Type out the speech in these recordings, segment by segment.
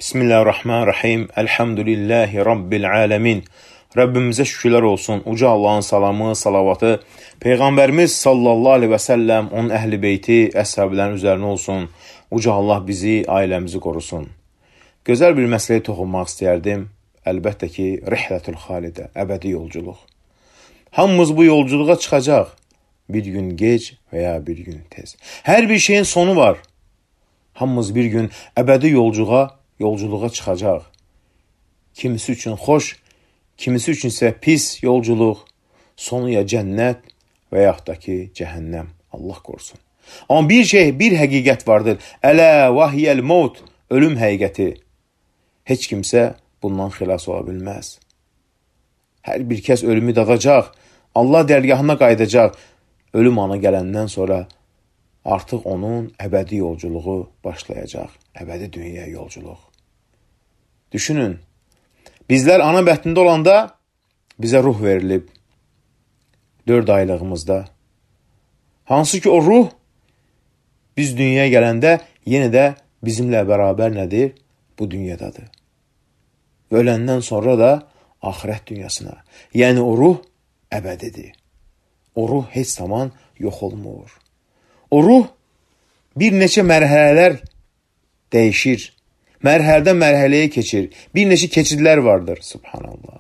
Bismillahirrahmanirrahim. Elhamdülillahi Rabbil alemin. Rabbimizə şükürlər olsun. Uca Allahın salamı, salavatı Peyğəmbərimiz sallallahu aleyhi və səlləm, onun əhl-i beyti, əshabilərin üzərinə olsun. Uca Allah bizi, ailəmizi qorusun. Gözəl bir məsələyə toxunmaq istəyərdim. Əlbəttə ki, rihlətül xalidə, əbədi yolculuq. Hamımız bu yolculuğa çıxacaq. Bir gün gec və ya bir gün tez. Hər bir şeyin sonu var. Hamımız bir gün əbədi yolculuğa çıxacaq. Kimisi üçün xoş, kimisi üçün isə pis yolculuq, sonu ya cənnət və yaxud da ki, cəhənnəm. Allah qorusun. Amma bir həqiqət vardır. Ələ vahiyəl mevt, ölüm həqiqəti. Heç kimsə bundan xilas ola bilməz. Hər bir kəs ölümü dadacaq, Allah dərgahına qayıdacaq. Ölüm anı gələndən sonra artıq onun əbədi yolculuğu başlayacaq. Əbədi dünya yolculuq. Düşünün, bizlər ana bətnində olanda bizə ruh verilib 4 aylığımızda. Hansı ki o ruh biz dünyaya gələndə yenə də bizimlə bərabər nədir? Bu dünyadadır. Və öləndən sonra da axirət dünyasına. Yəni o ruh əbədidir. O ruh heç zaman yox olmur. O ruh bir neçə mərhələlər dəyişir. Mərhələdən mərhələyə keçir. Bir neçə keçidlər vardır. Subhanallah.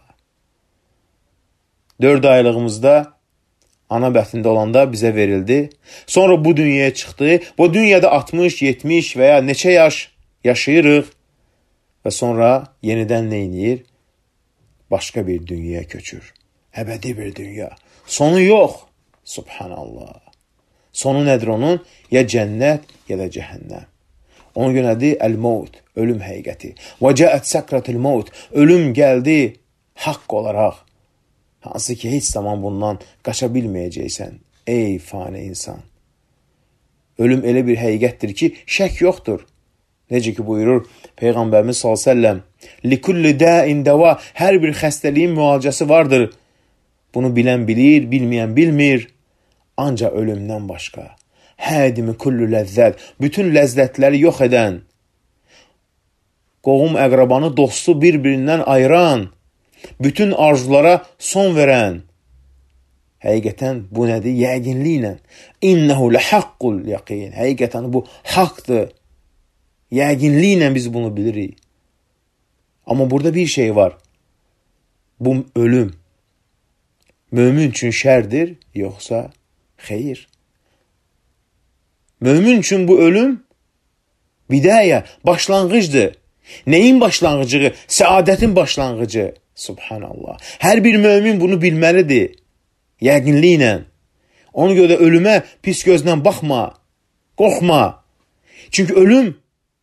4 aylığımızda ana bətnində olanda bizə verildi. Sonra bu dünyaya çıxdı. Bu dünyada 60, 70 və ya neçə yaş yaşayırıq. Və sonra yenidən nə edir? Başqa bir dünyaya köçür. Əbədi bir dünya. Sonu yox. Subhanallah. Sonu nədir onun? Ya cənnət, ya da cəhənnəm. Ona görədir əl-mevt, ölüm həqiqəti. Və cəət səkratul mevt, ölüm gəldi haqq olaraq. Hansı ki, heç zaman bundan qaça bilməyəcəksən. Ey fani insan. Ölüm elə bir həqiqətdir ki, şək yoxdur. Necə ki buyurur Peyğəmbərimiz sallallahu əleyhi və səlləm, likulli da'in dava, hər bir xəstəliyin müalicəsi vardır. Bunu bilən bilir, bilməyən bilmir. Ancaq ölümdən başqa. Hədimi kullu ləzzət, bütün ləzzətləri yox edən, qohum əqrabanı, dostu bir-birindən ayıran, bütün arzulara son verən. Həqiqətən bu nədir? Yəqinliklə. İnnəhu ləhəqqul yəqin. Həqiqətən bu haqdır. Yəqinliklə biz bunu bilirik. Amma burada bir şey var. Bu ölüm mömin üçün şərdir, yoxsa xeyir. Mömin üçün bu ölüm bidayə, başlanğıcdır. Nəyin başlanğıcı? Səadətin başlanğıcı. Subhanallah. Hər bir mömin bunu bilməlidir. Yəqinliklə. Ona görə də ölümə pis gözlə baxma. Qorxma. Çünki ölüm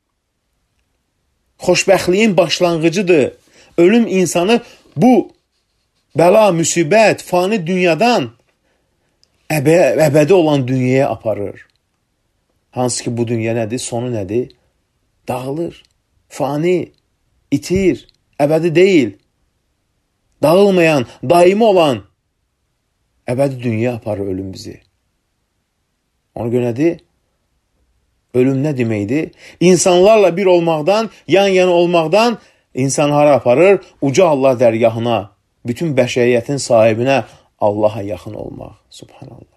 xoşbəxtliyin başlanğıcıdır. Ölüm insanı bu bəla, müsibət, fani dünyadan əbədi olan dünyaya aparır. Hansı ki bu dünya nədir? Sonu nədir? Dağılır. Fani, itir, əbədi deyil. Dağılmayan, daimi olan əbədi dünya aparır ölüm bizi. Ona görə nədir? Ölüm nə deməkdir? İnsanlarla bir olmaqdan, yan-yana olmaqdan insan hara aparır? Uca Allah dərgahına, bütün bəşəriyyətin sahibinə, Allaha yaxın olmaq. Subhanallah.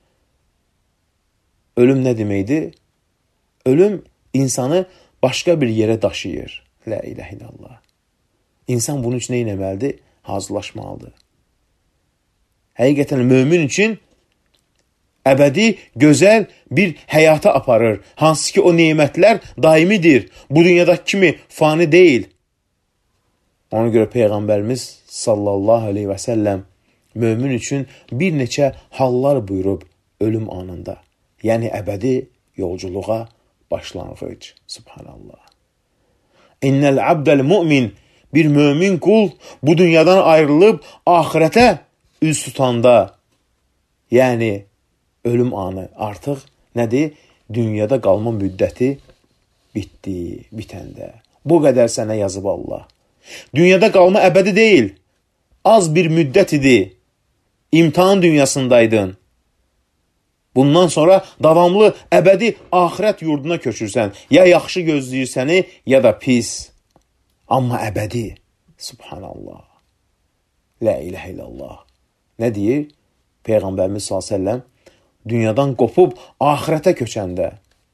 Ölüm nə deməkdir? Ölüm insanı başqa bir yerə daşıyır. La ilahe illallah. İnsan bunun üçün nə etməlidir? Hazırlaşmalıdır. Həqiqətən mömin üçün əbədi, gözəl bir həyata aparır. Hansı ki o nemətlər daimidir. Bu dünyadakı kimi fani deyil. Ona görə Peyğəmbərimiz sallallahu aleyhi və səlləm mömin üçün bir neçə hallar buyurub ölüm anında. Yəni əbədi yolculuğa başlanğıc. Subhanallah. İnnəl abdəl mümin, bir mömin qul bu dünyadan ayrılıb axirətə üz tutanda, yəni ölüm anı artıq nədir? Dünyada qalma müddəti bitdi, bitəndə. Bu qədər sənə yazıb Allah. Dünyada qalma əbədi deyil. Az bir müddət idi. İmtahan dünyasındaydın. Bundan sonra davamlı, əbədi axirət yurduna köçürsən. Ya yaxşı gözləyir səni, ya da pis. Amma əbədi. Subhanallah. La ilahe illallah. Nə deyir? Peyğəmbərimiz s.ə.v dünyadan qopub ahirətə köçəndə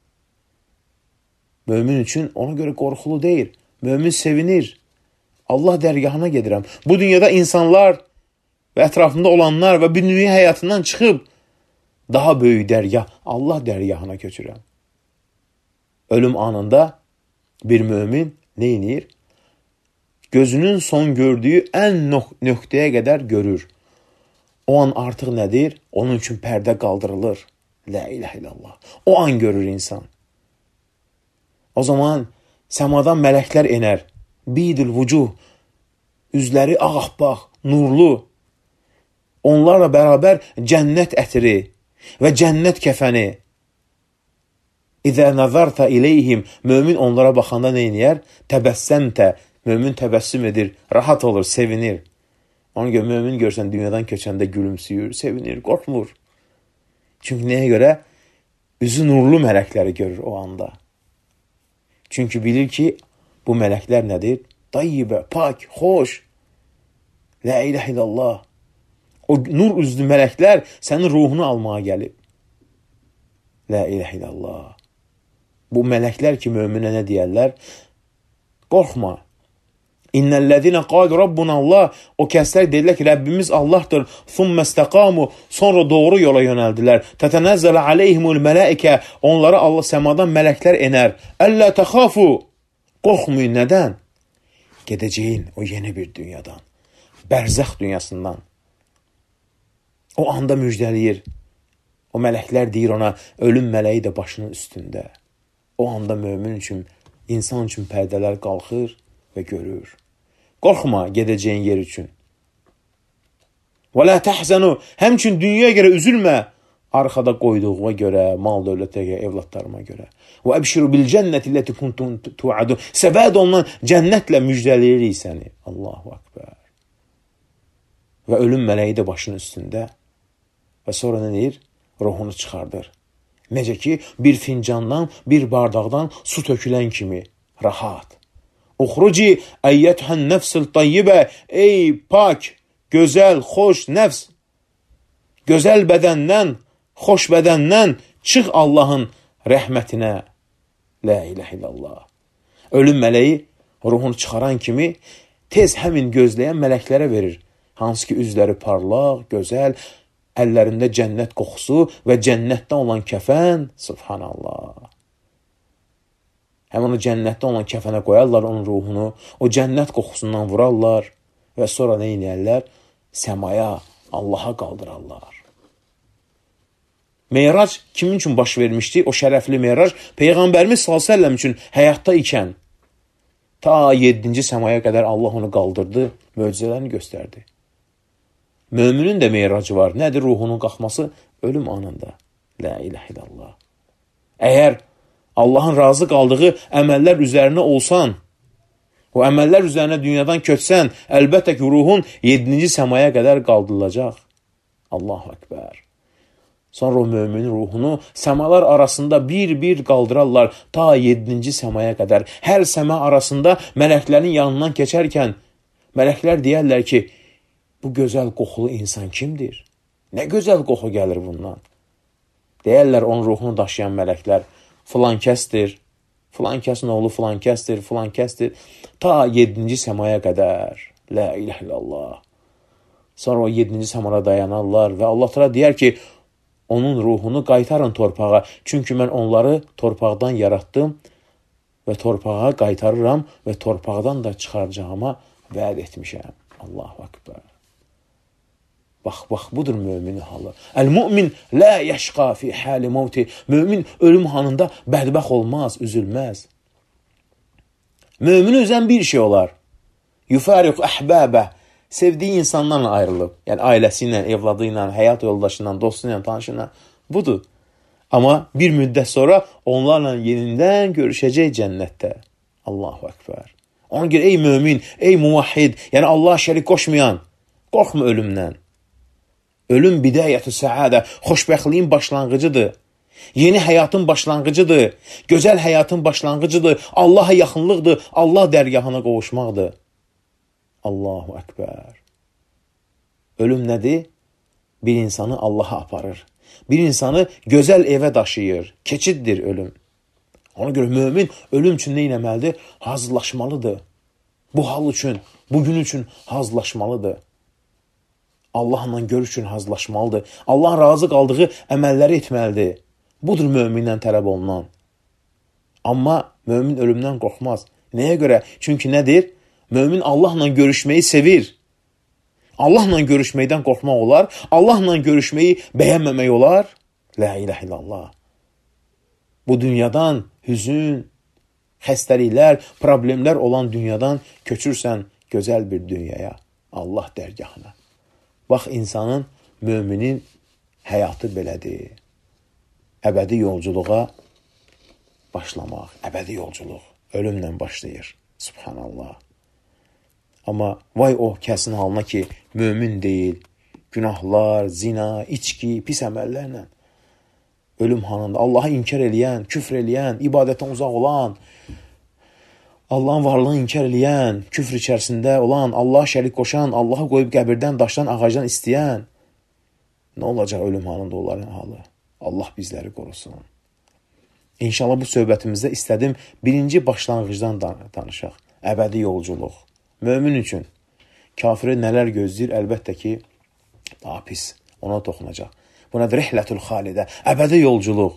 mömin üçün ona görə qorxulu deyil. Mömin sevinir. Allah dərgahına gedirəm. Bu dünyada insanlar və ətrafında olanlar və bir dünya həyatından çıxıb daha böyük dərgah, Allah dərgahına köçürəm. Ölüm anında bir mömin neynir? Gözünün son gördüyü ən nöqtəyə qədər görür. O an artıq nədir? Onun üçün pərdə qaldırılır. La ilahe illallah. O an görür insan. O zaman səmadan mələklər enər. Bidil vucuh. Üzləri ağappaq, nurlu. Onlarla bərabər cənnət ətiri və cənnət kəfəni. İzə nəzərtə iləyhim. Mömin onlara baxanda neyniyər? Təbəssəmtə. Mömin təbəssüm edir, rahat olur, sevinir. Ona görə mömin görsən dünyadan köçəndə gülümsüyür, sevinir, qorxmur. Çünki nəyə görə? Üzü nurlu mələkləri görür o anda. Çünki bilir ki, bu mələklər nədir? Tayyibə, pak, xoş. La ilahe illallah. O nur üzlü mələklər sənin ruhunu almağa gəlib. La ilahe illallah. Bu mələklər ki, möminə nə deyərlər? Qorxma. İnnellezine qalu rabbuna Allah. O kəslər deyirlər ki, Rəbbimiz Allahdır. Thumma istaqamu. Sonra doğru yola yönəldilər. Tətənəzzələ aleyhimul mələikə. Onlara Allah səmadan mələklər enər. Əllə təxafu. Qorxmayın, nədən? Gedəcəyin o yeni bir dünyadan. Bərzəx dünyasından. O anda müjdəliyir. O mələklər deyir ona, ölüm mələyi də başının üstündə. O anda mömin üçün, insan üçün pərdələr qalxır və görür. Qorxma gedəcəyin yer üçün. Və la təhzənu. Həmçin dünyaya görə üzülmə. Arxada qoyduğuma görə, mal dövlətə görə, evlatlarıma görə. Və əbşiru bil cənnəti ləti kuntum tu'adu. Səbəd olunan cənnətlə müjdələyirik səni. Allahu akbar. Və ölüm mələyi də başının üstündə. Və sonra nə deyir? Ruhunu çıxardır. Necə ki, bir fincandan, bir bardaqdan su tökülən kimi rahat. Uxruci əyyəthən nəfsil tayyibə. Ey pak, gözəl, xoş nəfs. Gözəl bədəndən, xoş bədəndən çıx Allahın rəhmətinə. La ilahe illallah. Ölüm mələyi ruhunu çıxaran kimi tez həmin gözləyən mələklərə verir. Hansı ki, üzləri parlaq, gözəl, əllərində cənnət qoxusu və cənnətdən olan kəfən. Subhanallah. Həmin o cənnətdə olan kəfənə qoyarlar onun ruhunu, o cənnət qoxusundan vurarlar və sonra nə inəyərlər? Səmaya, Allaha qaldırarlar. Meyrac kimin üçün baş vermişdi? O şərəfli meyrac Peyğəmbərimiz s.ə.v üçün həyatda ikən ta 7-ci səmaya qədər Allah onu qaldırdı, möcüzələrini göstərdi. Möminin də meyracı var. Nədir ruhunun qalxması? Ölüm anında. La ilahe illallah. Əgər Allahın razı qaldığı əməllər üzərinə olsan, o əməllər üzərinə dünyadan köçsən, əlbəttə ki, ruhun 7-ci səmaya qədər qaldırılacaq. Allahu Ekber. Sonra o müminin ruhunu səmalar arasında bir-bir qaldırarlar ta 7-ci səmaya qədər. Hər səma arasında mələklərin yanından keçərkən, mələklər deyərlər ki, bu gözəl qoxulu insan kimdir? Nə gözəl qoxu gəlir bundan? Deyərlər onun ruhunu daşıyan mələklər, filan kəsdir, filan kəsin oğlu filan kəsdir, filan kəsdir, ta 7-ci səmaya qədər. La ilahe illallah. Sonra o 7-ci səmada dayanarlar və Allah təala deyər ki, onun ruhunu qaytarın torpağa, çünki mən onları torpaqdan yaratdım və torpağa qaytarıram və torpaqdan da çıxaracağıma vəd etmişəm. Allahu Ekber. Bax, budur müminin halı. Əl-mümin la yəşqa fi hali mevti. Mümin ölüm hanında bədbəx olmaz, üzülməz. Mümini üzən bir şey olar. Yufariq əhbəbə. Sevdiyi insanlarla ayrılıb. Yəni ailəsi ilə, evladı ilə, həyat yoldaşı ilə, dostu ilə, tanışı ilə. Budur. Amma bir müddət sonra onlarla yenidən görüşəcək cənnətdə. Allahu Ekber. Ona görə ey mümin, ey muvahhid, yəni Allaha şərik qoşmayan, qorxma ölümdən. Ölüm bidayətü səadə, xoşbəxtliyin başlanğıcıdır. Yeni həyatın başlanğıcıdır. Gözəl həyatın başlanğıcıdır. Allaha yaxınlıqdır. Allah dərgahına qovuşmaqdır. Allahu Ekber. Ölüm nədir? Bir insanı Allaha aparır. Bir insanı gözəl evə daşıyır. Keçiddir ölüm. Ona görə mömin ölüm üçün nə etməlidir? Hazırlaşmalıdır. Bu hal üçün, bu gün üçün hazırlaşmalıdır. Allahla görüş üçün hazırlaşmalıdır. Allahın razı qaldığı əməlləri etməlidir. Budur mömindən tələb olunan. Amma mömin ölümdən qorxmaz. Nəyə görə? Çünki nədir? Mömin Allahla görüşməyi sevir. Allahla görüşməkdən qorxmaq olar. Allahla görüşməyi bəyənməmək olar. La ilahe illallah. Bu dünyadan hüzün, xəstəliklər, problemlər olan dünyadan köçürsən gözəl bir dünyaya, Allah dərgahına. Bax, insanın, müminin həyatı belədir. Əbədi yolculuğa başlamaq, əbədi yolculuq ölümlə başlayır. Subhanallah. Amma vay o kəsin halına ki, mömin deyil, günahlar, zina, içki, pis əməllərlə ölüm hanında Allah'a inkar eləyən, küfr eləyən, ibadətdən uzaq olan, Allahın varlığını inkar eləyən, küfr içərisində olan, Allah'a şərik qoşan, Allah'a qoyub qəbirdən, daşdan, ağacdan istəyən, nə olacaq ölüm hanında onların halı? Allah bizləri qorusun. İnşallah bu söhbətimizdə istədim birinci başlanğıcdan danışaq. Əbədi yolculuq. Mömin üçün kafiri nələr gözləyir? Əlbəttə ki, daha pis. Ona toxunacaq. Bu nədir? Rihlətül xalidə. Əbədi yolculuq.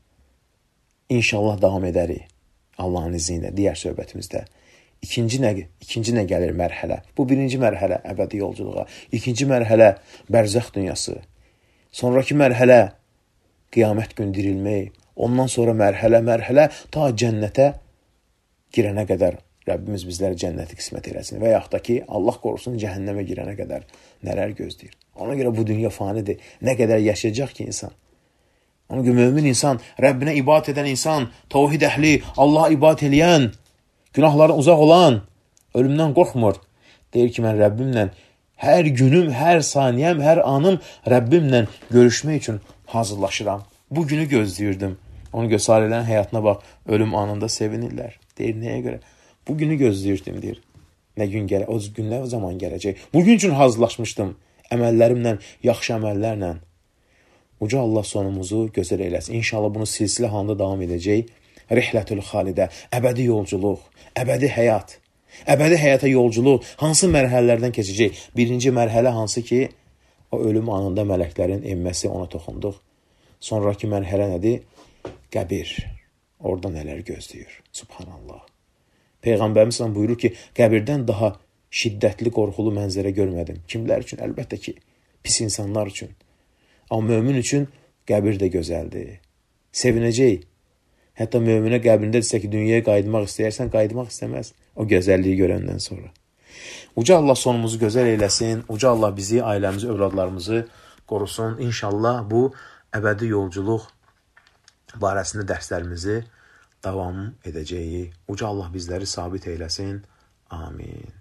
İnşallah davam edərik. Allahın izni ilə digər söhbətimizdə. İkinci nə gəlir mərhələ? Bu birinci mərhələ əbədi yolculuğa. İkinci mərhələ bərzəx dünyası. Sonraki mərhələ qiyamət gün dirilmək. Ondan sonra mərhələ ta cənnətə girənə qədər Rəbbimiz bizləri cənnəti qismət eləsin. Və yaxud da ki, Allah qorusun cəhənnəmə girənə qədər nələr gözləyir. Ona görə bu dünya fanidir. Nə qədər yaşayacaq ki insan. Ona görə mömin insan, Rəbbinə ibadət edən insan, tavhid əhli, Allaha ibadət eləyən, günahlardan uzaq olan, ölümdən qorxmur. Deyir ki, mən Rəbbimlə hər günüm, hər saniyəm, hər anım Rəbbimlə görüşmək üçün hazırlaşıram. Bu günü gözləyirdim. Onu görə salihlərin həyatına bax, ölüm anında sevinirlər. Deyir, nəyə görə? Bu günü gözləyirdim, deyir. Nə gün o günlər zaman gələcək. Bugün üçün hazırlaşmışdım. Əməllərimlə, yaxşı əməllərlə. Uca Allah sonumuzu gözəl eləsin. İnşallah bunu silsilə halında davam edəcək. Rihlətül xalidə, əbədi yolculuq, əbədi həyat. Əbədi həyata yolculuq hansı mərhələlərdən keçəcək? Birinci mərhələ hansı ki, o ölüm anında mələklərin enməsi, ona toxunduq. Sonraki mərhələ nədir? Qəbir. Orada nələr gözləyir? Subhanallah. Peyğəmbərimiz buyurur ki, qəbirdən daha şiddətli, qorxulu mənzərə görmədim. Kimlər üçün? Əlbəttə ki, pis insanlar üçün. Amma mömin üçün qəbir də gözəldir. Sevinəcək. Hətta möminə qəbrində desə ki, dünyaya qayıtmaq istəyərsən, qayıtmaq istəməz. O gözəlliyi görəndən sonra. Uca Allah sonumuzu gözəl eyləsin. Uca Allah bizi, ailəmizi, övladlarımızı qorusun. İnşallah bu əbədi yolculuq barəsində dərslərimizi davam edəcəyik. Uca Allah bizləri sabit eyləsin. Amin.